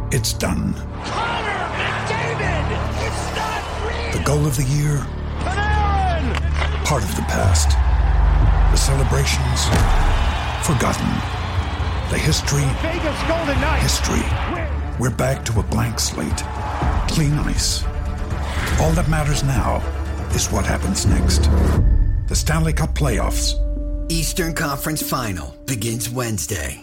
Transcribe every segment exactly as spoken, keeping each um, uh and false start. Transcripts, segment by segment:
It's done. Connor McDavid! It's not real! The goal of the year? Panarin! Part of the past. The celebrations? Forgotten. The history? Vegas Golden Knights! History. We're back to a blank slate. Clean ice. All that matters now is what happens next. The Stanley Cup Playoffs. Eastern Conference Final begins Wednesday.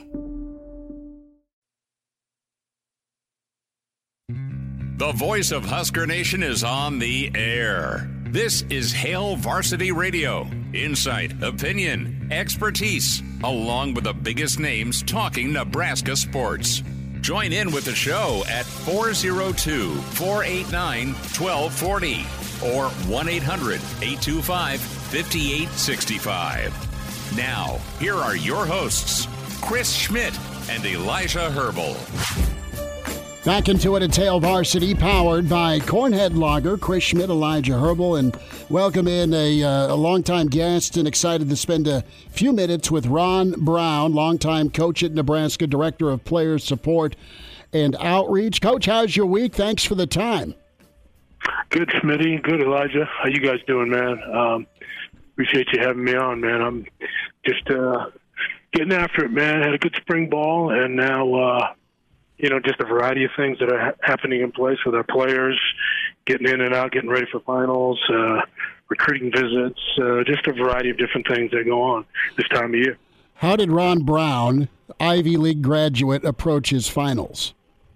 The voice of Husker Nation is on the air. This is Hail Varsity Radio. Insight, opinion, expertise, along with the biggest names talking Nebraska sports. Join in with the show at four oh two, four eight nine, one two four oh or one eight hundred, eight two five, five eight six five. Now, here are your hosts, Chris Schmidt and Elijah Herbal. Back into it at Hail Varsity, powered by Cornhead Lager. Chris Schmidt, Elijah Herbal, and welcome in a, uh, a longtime guest and excited to spend a few minutes with Ron Brown, longtime coach at Nebraska, Director of Player Support and Outreach. Coach, how's your week? Thanks for the time. Good, Schmitty. Good, Elijah. How you guys doing, man? Um, appreciate you having me on, man. I'm just uh, getting after it, man. Had a good spring ball, and now uh, – you know, just a variety of things that are ha- happening in place with our players, getting in and out, getting ready for finals, uh, recruiting visits, uh, just a variety of different things that go on this time of year. How did Ron Brown, Ivy League graduate, approach his finals?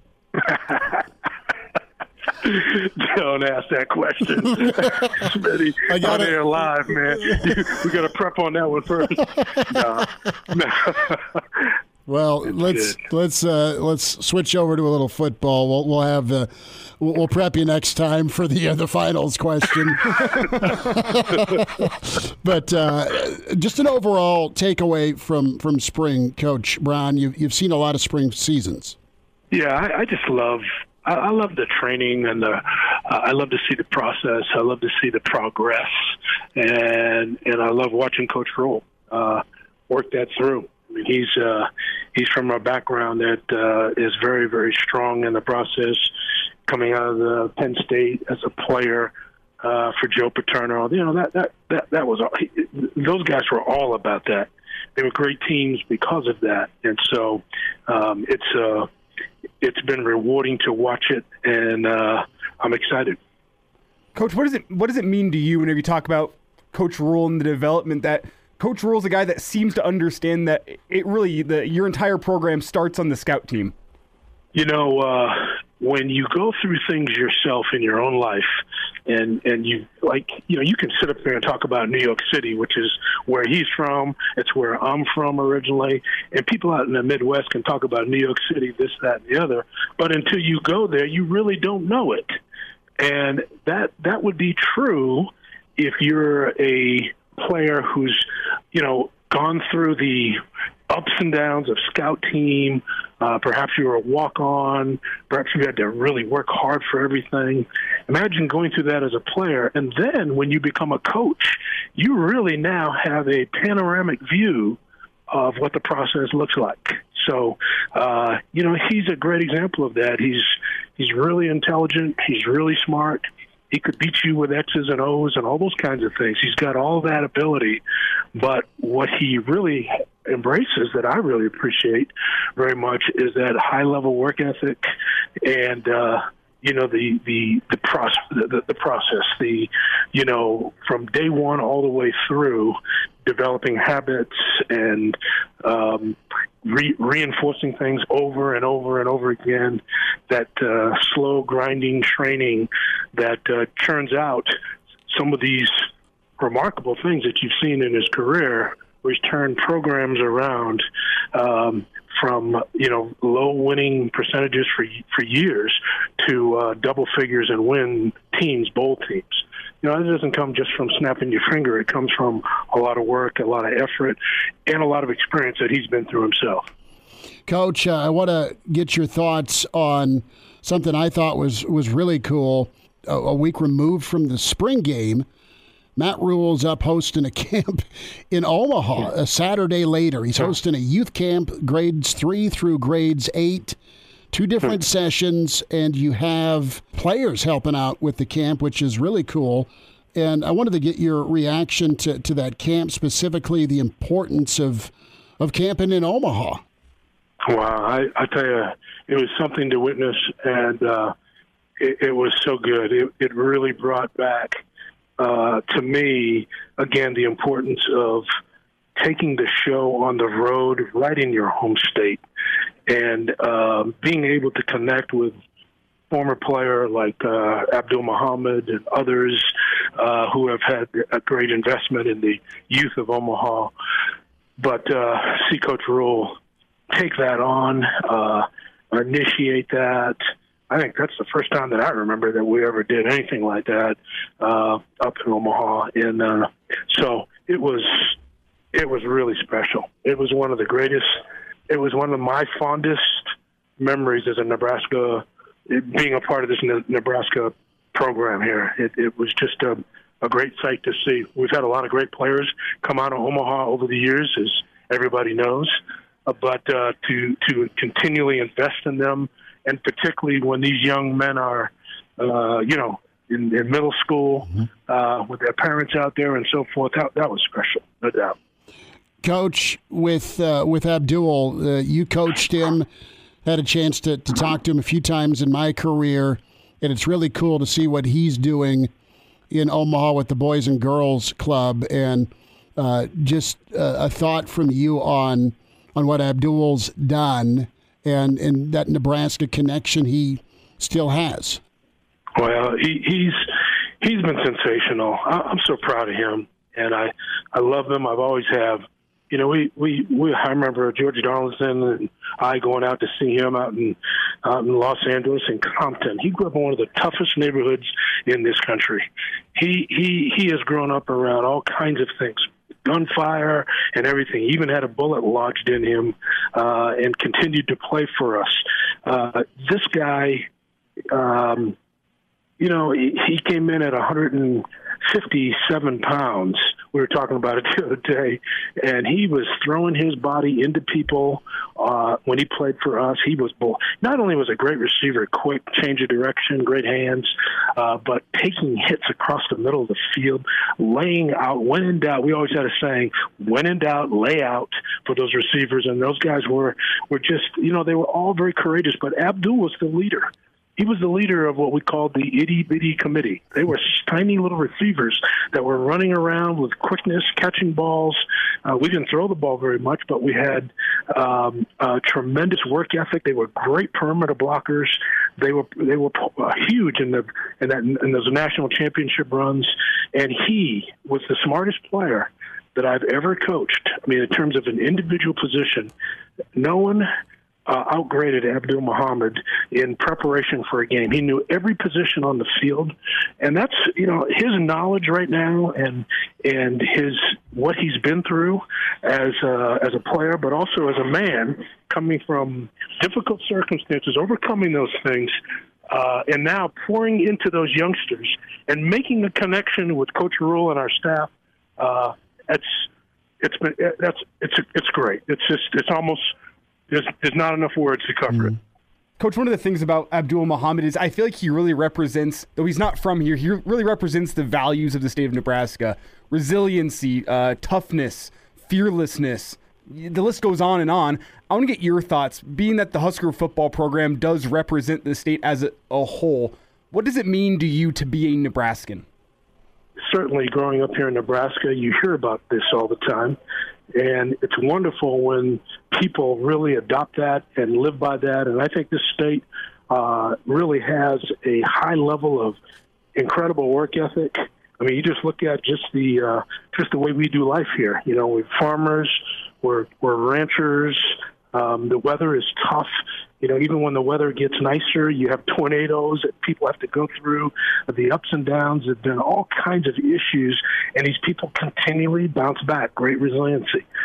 Don't ask that question. Smitty, I got on it. air live, man. We got to prep on that one first. No, no. Well, That's let's good. let's let's uh, let's switch over to a little football. We'll we'll have uh, we'll, we'll prep you next time for the uh, the finals question. But uh, just an overall takeaway from, from spring, Coach Brown. You you've seen a lot of spring seasons. Yeah, I, I just love I, I love the training and the uh, I love to see the process. I love to see the progress, and and I love watching Coach Roll uh, work that through. I mean, he's uh, he's from a background that uh, is very, very strong in the process, coming out of the Penn State as a player uh, for Joe Paterno. You know, that that that, that was all, those guys were all about that. They were great teams because of that, and so um, it's uh, it's been rewarding to watch it, and uh, I'm excited. Coach, what does it what does it mean to you whenever you talk about Coach Rule and the development that Coach Rule's a guy that seems to understand that it really the your entire program starts on the scout team? You know, uh, when you go through things yourself in your own life, and and you like, you know, you can sit up there and talk about New York City, which is where he's from. It's where I'm from originally, and people out in the Midwest can talk about New York City, this, that, and the other. But until you go there, you really don't know it, and that that would be true if you're a player who's, you know, gone through the ups and downs of scout team. Uh, perhaps you were a walk-on. Perhaps you had to really work hard for everything. Imagine going through that as a player. And then when you become a coach, you really now have a panoramic view of what the process looks like. So, uh, you know, he's a great example of that. He's he's really intelligent. He's really smart. He could beat you with X's and O's and all those kinds of things. He's got all that ability. But what he really embraces that I really appreciate very much is that high-level work ethic and, uh, you know, the the the, process, the the process, the, you know, from day one all the way through, developing habits and um, re- reinforcing things over and over and over again, that uh, slow grinding training that uh, churns out some of these remarkable things that you've seen in his career, where he's turned programs around um, from, you know, low winning percentages for for years to uh, double figures and win teams, bowl teams. You know, it doesn't come just from snapping your finger. It comes from a lot of work, a lot of effort, and a lot of experience that he's been through himself. Coach, uh, I want to get your thoughts on something I thought was, was really cool. A, a week removed from the spring game, Matt Rule's up hosting a camp in Omaha a Saturday later. He's hosting a youth camp, grades three through grades eight. two different sessions, and you have players helping out with the camp, which is really cool. And I wanted to get your reaction to, to that camp, specifically the importance of of camping in Omaha. Wow, I, I tell you, it was something to witness, and uh, it, it was so good. It, it really brought back, uh, to me, again, the importance of taking the show on the road right in your home state and uh, being able to connect with former player like uh, Abdul Muhammad and others uh, who have had a great investment in the youth of Omaha. But uh, see Coach Rhule take that on, uh, initiate that. I think that's the first time that I remember that we ever did anything like that uh, up in Omaha. And uh, so it was it was really special. It was one of the greatest. It was one of my fondest memories as a Nebraska, being a part of this Nebraska program here. It, it was just a, a great sight to see. We've had a lot of great players come out of Omaha over the years, as everybody knows. Uh, but uh, to to continually invest in them, and particularly when these young men are, uh, you know, in, in middle school, mm-hmm. uh, with their parents out there and so forth, that, that was special, no doubt. Coach, with uh, with Abdul, uh, you coached him, had a chance to, to talk to him a few times in my career, and it's really cool to see what he's doing in Omaha with the Boys and Girls Club. And uh, just uh, a thought from you on on what Abdul's done and, and that Nebraska connection he still has. Well, he, he's he's been sensational. I, I'm so proud of him, and I, I love him. I've always have. You know, we, we, we I remember George Darlington and I going out to see him out in out in Los Angeles and Compton. He grew up in one of the toughest neighborhoods in this country. He he he has grown up around all kinds of things, gunfire and everything. He even had a bullet lodged in him uh, and continued to play for us. Uh, this guy, um, you know, he, he came in at one hundred fifty-seven pounds. We were talking about it the other day, and he was throwing his body into people uh, when he played for us. He was not only was a great receiver, quick, change of direction, great hands, uh, but taking hits across the middle of the field, laying out. When in doubt, we always had a saying: "When in doubt, lay out," for those receivers. And those guys were were just, you know, they were all very courageous. But Abdul was the leader. He was the leader of what we called the itty-bitty committee. They were tiny little receivers that were running around with quickness, catching balls. Uh, we didn't throw the ball very much, but we had um, uh, tremendous work ethic. They were great perimeter blockers. They were they were uh, huge in the in that in those national championship runs. And he was the smartest player that I've ever coached. I mean, in terms of an individual position, no one Uh, outgraded Abdul Muhammad in preparation for a game. He knew every position on the field, and that's, you know, his knowledge right now and and his what he's been through as a, as a player, but also as a man coming from difficult circumstances, overcoming those things, uh, and now pouring into those youngsters and making a connection with Coach Rhule and our staff. Uh, it's it's been that's it's it's great. It's just it's almost There's, there's not enough words to cover mm. it. Coach, one of the things about Abdul Muhammad is I feel like he really represents, though he's not from here, he really represents the values of the state of Nebraska. Resiliency, uh, toughness, fearlessness. The list goes on and on. I want to get your thoughts, being that the Husker football program does represent the state as a, a whole. What does it mean to you to be a Nebraskan? Certainly, growing up here in Nebraska, you hear about this all the time. And it's wonderful when people really adopt that and live by that. And I think this state uh, really has a high level of incredible work ethic. I mean, you just look at just the uh, just the way we do life here. You know, we're farmers, we're we're ranchers. Um, the weather is tough. You know, even when the weather gets nicer, you have tornadoes that people have to go through, the ups and downs. There have been all kinds of issues, and these people continually bounce back. Great resiliency.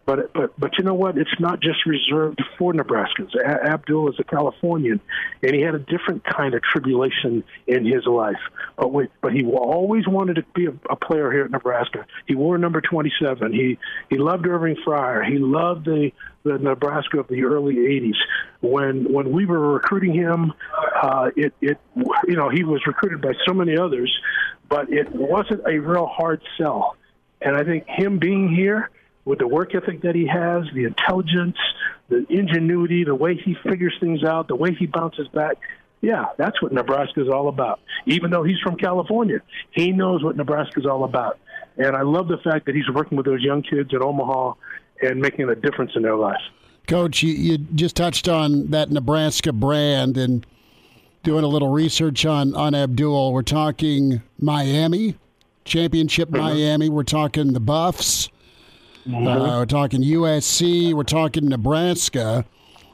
But but but you know what? It's not just reserved for Nebraskans. A- Abdul is a Californian, and he had a different kind of tribulation in his life. But we, but he always wanted to be a, a player here at Nebraska. He wore number twenty-seven. He he loved Irving Fryer. He loved the the Nebraska of the early eighties. When when we were recruiting him, uh, it it you know he was recruited by so many others, but it wasn't a real hard sell. And I think him being here, with the work ethic that he has, the intelligence, the ingenuity, the way he figures things out, the way he bounces back, yeah, that's what Nebraska is all about. Even though he's from California, he knows what Nebraska is all about. And I love the fact that he's working with those young kids at Omaha and making a difference in their lives. Coach, you, you just touched on that Nebraska brand and doing a little research on, on Abdul. We're talking Miami, championship mm-hmm. Miami. We're talking the Buffs. Mm-hmm. Uh, we're talking U S C. We're talking Nebraska,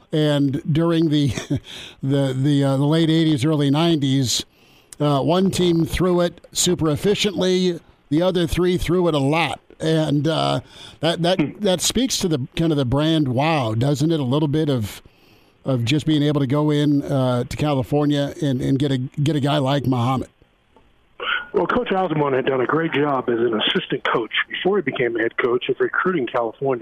and during the the the, uh, the late eighties, early nineties, uh, one team threw it super efficiently. The other three threw it a lot, and uh, that that that speaks to the kind of the brand. Wow, doesn't it? A little bit of of just being able to go in uh, to California and, and get a get a guy like Muhammad. Well, Coach Osborne had done a great job as an assistant coach before he became a head coach of recruiting California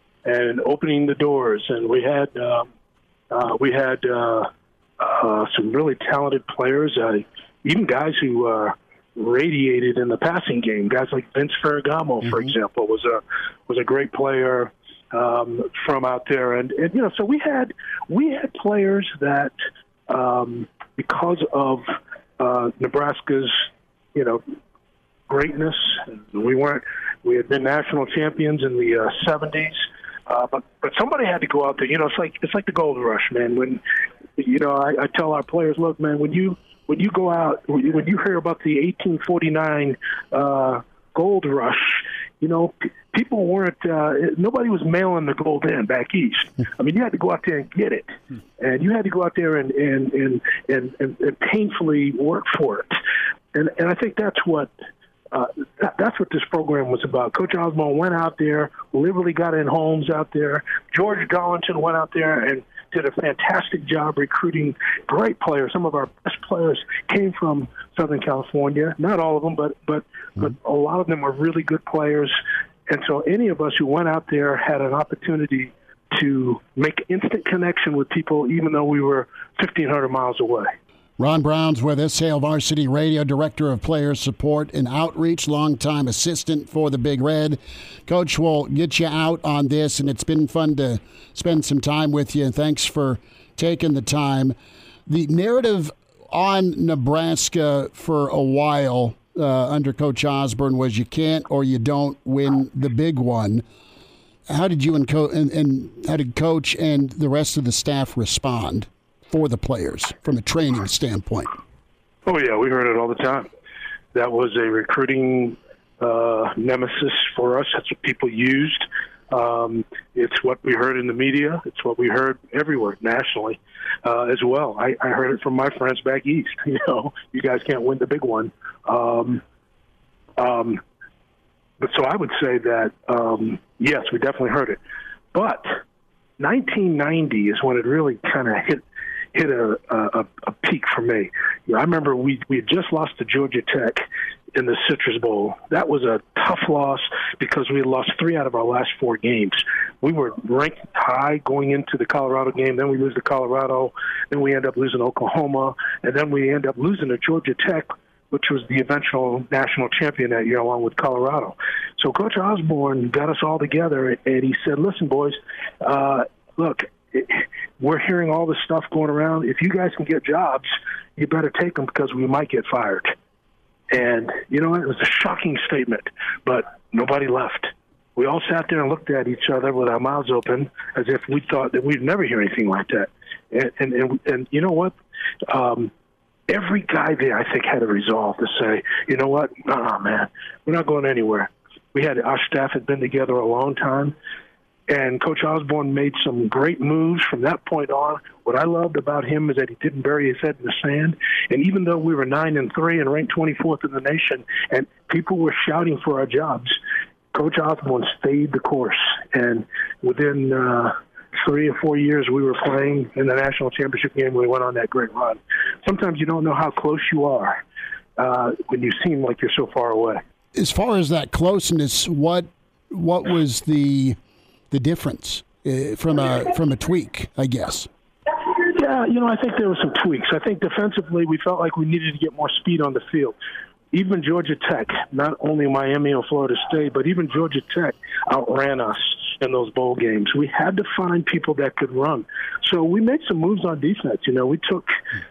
and opening the doors. And we had um, uh, we had uh, uh, some really talented players, uh, even guys who uh, radiated in the passing game. Guys like Vince Ferragamo, mm-hmm. for example, was a was a great player um, from out there. And, and you know, so we had we had players that um, because of uh, Nebraska's you know, greatness. We weren't. We had been national champions in the uh, seventies, uh, but but somebody had to go out there. You know, it's like it's like the gold rush, man. When you know, I, I tell our players, look, man, when you when you go out, when you, when you hear about the eighteen forty-nine uh, gold rush, you know, p- people weren't. Uh, nobody was mailing the gold in back east. I mean, you had to go out there and get it, and you had to go out there and and and and, and, and painfully work for it. And, and I think that's what uh, that, that's what this program was about. Coach Osborne went out there, literally got in homes out there. George Darlington went out there and did a fantastic job recruiting great players. Some of our best players came from Southern California. Not all of them, but but mm-hmm. but a lot of them were really good players. And so any of us who went out there had an opportunity to make instant connection with people, even though we were fifteen hundred miles away. Ron Brown's with us, Hail Varsity Radio, Director of Player Support and Outreach, longtime assistant for the Big Red. Coach, we'll get you out on this, and it's been fun to spend some time with you. Thanks for taking the time. The narrative on Nebraska for a while uh, under Coach Osborne was you can't or you don't win the big one. How did you and, Co- and, and how did Coach and the rest of the staff respond for the players from a training standpoint? Oh, yeah, we heard it all the time. That was a recruiting uh, nemesis for us. That's what people used. Um, it's what we heard in the media. It's what we heard everywhere nationally uh, as well. I, I heard it from my friends back east. You know, you guys can't win the big one. Um, um, but so I would say that, um, yes, we definitely heard it. But nineteen ninety is when it really kind of hit hit a, a, a peak for me. You know, I remember we, we had just lost to Georgia Tech in the Citrus Bowl. That was a tough loss because we had lost three out of our last four games. We were ranked high going into the Colorado game. Then we lose to Colorado. Then we end up losing to Oklahoma. And then we end up losing to Georgia Tech, which was the eventual national champion that year along with Colorado. So Coach Osborne got us all together, and he said, listen, boys, uh, look, we're hearing all this stuff going around. If you guys can get jobs, you better take them because we might get fired. And, you know, it was a shocking statement, but nobody left. We all sat there and looked at each other with our mouths open as if we thought that we'd never hear anything like that. And, and, and, and you know what? Um, every guy there, I think, had a resolve to say, you know what? Nah, man, we're not going anywhere. We had our staff had been together a long time. And Coach Osborne made some great moves from that point on. What I loved about him is that he didn't bury his head in the sand. And even though we were nine and three and ranked twenty-fourth in the nation, and people were shouting for our jobs, Coach Osborne stayed the course, and within uh, three or four years, we were playing in the national championship game. We went on that great run. Sometimes you don't know how close you are uh, when you seem like you're so far away. As far as that closeness, what what was the the difference uh, from a from a tweak, I guess? Yeah, you know, I think there were some tweaks. I think defensively, we felt like we needed to get more speed on the field. Even Georgia Tech, not only Miami or Florida State, but even Georgia Tech outran us in those bowl games. We had to find people that could run. So we made some moves on defense. You know, we took,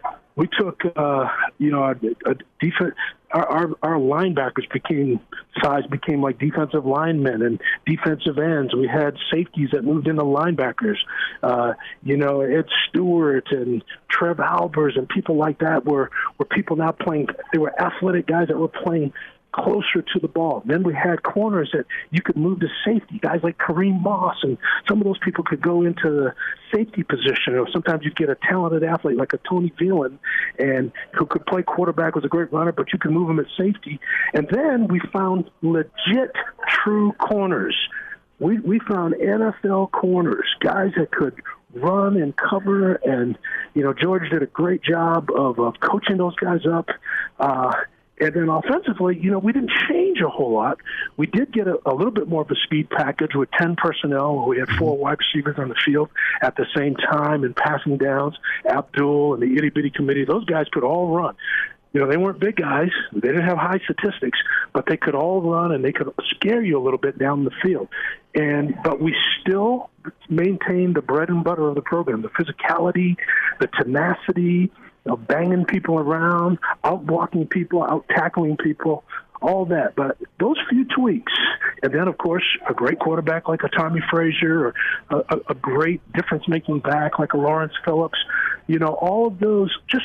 we took, uh, you know, a, a defense. Our, our our linebackers became size became like defensive linemen and defensive ends. We had safeties that moved into linebackers. Uh, you know, Ed Stewart and Trev Albers and people like that were were people now playing. They were athletic guys that were playing closer to the ball. Then we had corners that you could move to safety, guys like Kareem Moss, and some of those people could go into the safety position. Or sometimes you'd get a talented athlete like a Tony Veland, and who could play quarterback, was a great runner, but you could move him at safety. And then we found legit, true corners. We we found N F L corners, guys that could run and cover, and you know George did a great job of, of coaching those guys up. Uh, And then offensively, you know, we didn't change a whole lot. We did get a, a little bit more of a speed package with ten personnel. We had four wide receivers on the field at the same time and passing downs. Abdul and the itty-bitty committee, those guys could all run. You know, they weren't big guys. They didn't have high statistics, but they could all run and they could scare you a little bit down the field. And but we still maintained the bread and butter of the program, the physicality, the tenacity, of banging people around, out-blocking people, out-tackling people, all that. But those few tweaks, and then, of course, a great quarterback like a Tommy Frazier, or a, a, a great difference-making back like a Lawrence Phillips, you know, all of those, just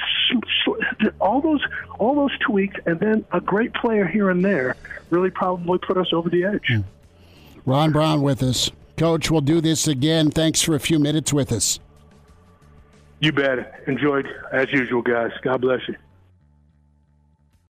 all those, all those tweaks, and then a great player here and there really probably put us over the edge. Ron Brown with us. Coach, we'll do this again. Thanks for a few minutes with us. You bet. Enjoyed, as usual, guys. God bless you.